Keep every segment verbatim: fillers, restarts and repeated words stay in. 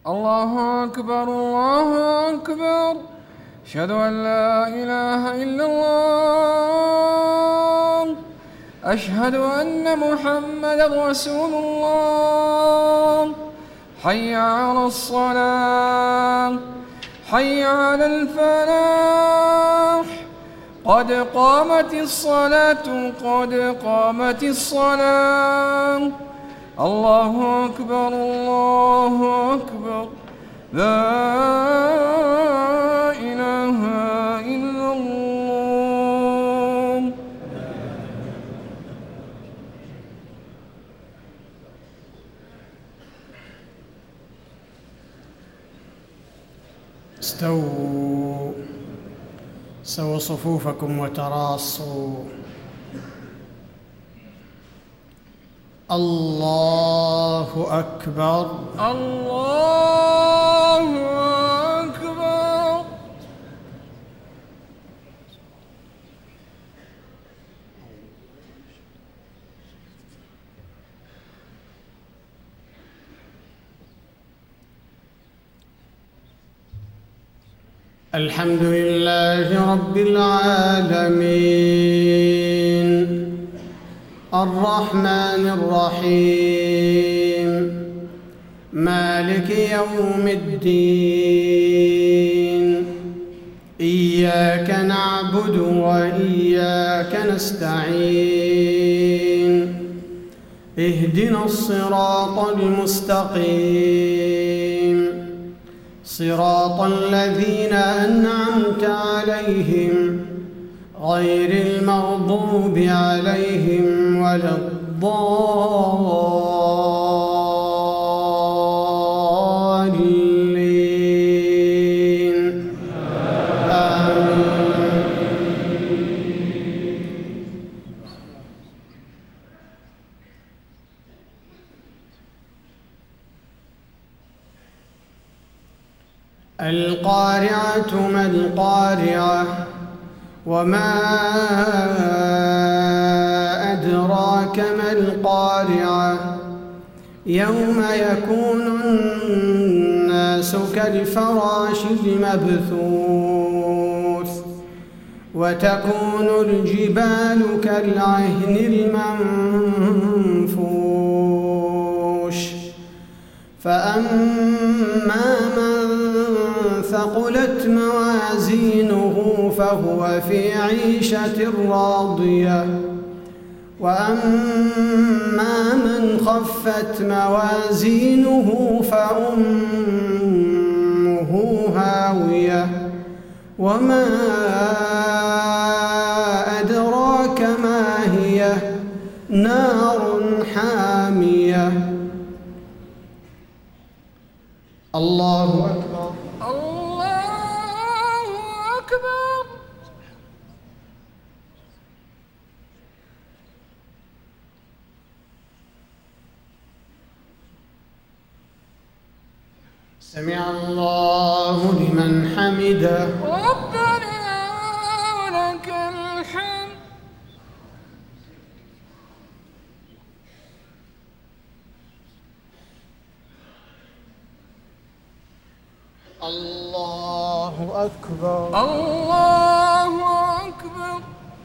الله أكبر الله أكبر أشهد أن لا إله إلا الله أشهد أن محمدا رسول الله حي على الصلاة حي على الفلاح قد قامت الصلاة قد قامت الصلاة الله أكبر الله أكبر لا إله إلا الله. استووا سووا صفوفكم وتراصوا. الله أكبر الله أكبر. الحمد لله رب العالمين الرحمن الرحيم مالك يوم الدين إياك نعبد وإياك نستعين اهدنا الصراط المستقيم صراط الذين أنعمت عليهم غير المغضوب عليهم ولا الضالين آمين. القارعة ما القارعة وما أدراك ما القارعة يوم يكون الناس كالفراش المبثوث وتكون الجبال كالعهن المنفوش فأما من ثقلت موازينه فهو في عيشة راضية وأما من خفت موازينه فأمه هاوية وما أدراك ما هي نار حامية. الله أكبر الله أكبر. سمع الله لمن حمده ربنا ولك الحمد. الله أكبر الله أكبر.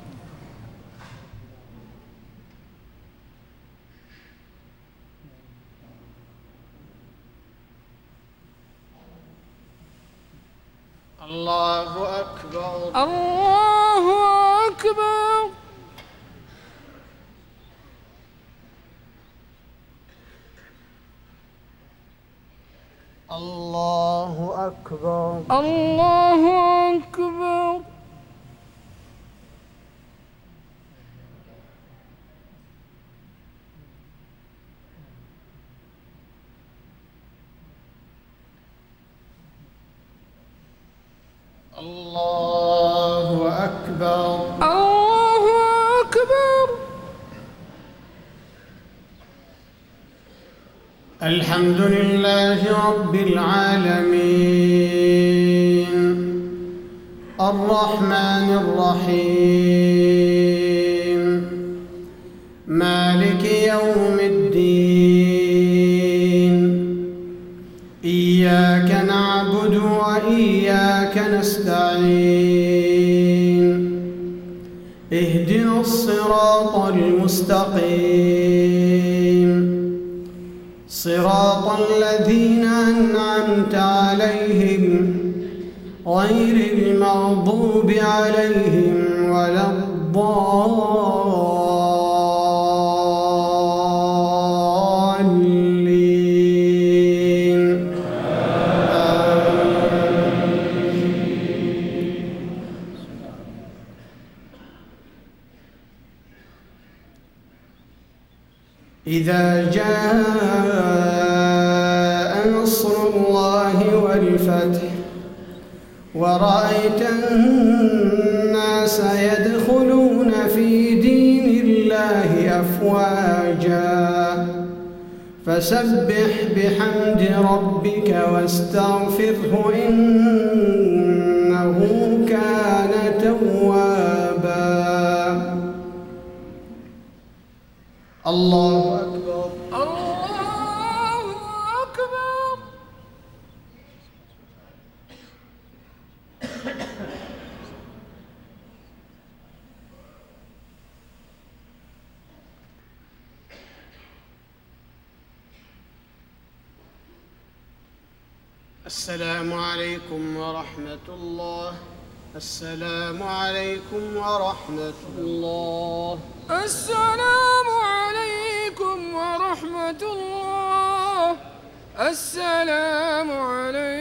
الله أكبر الله أكبر. الله أكبر الله أكبر. الله أكبر الله أكبر. الحمد لله رب العالمين الرحمن الرحيم مالك يوم الدين إياك نعبد وإياك نستعين اهدنا الصراط المستقيم صراط الذين أنعمت عليهم غير المغضوب عليهم ولا الضالين. إذا جاء نصر الله والفتح ورأيت الناس يدخلون في دين الله أفواجا فسبح بحمد ربك واستغفره إنه كان توابا. الله أكبر. الله أكبر. السلام عليكم ورحمة الله. السلام عليكم ورحمة الله. السلام عليكم ورحمة الله. السلام عليكم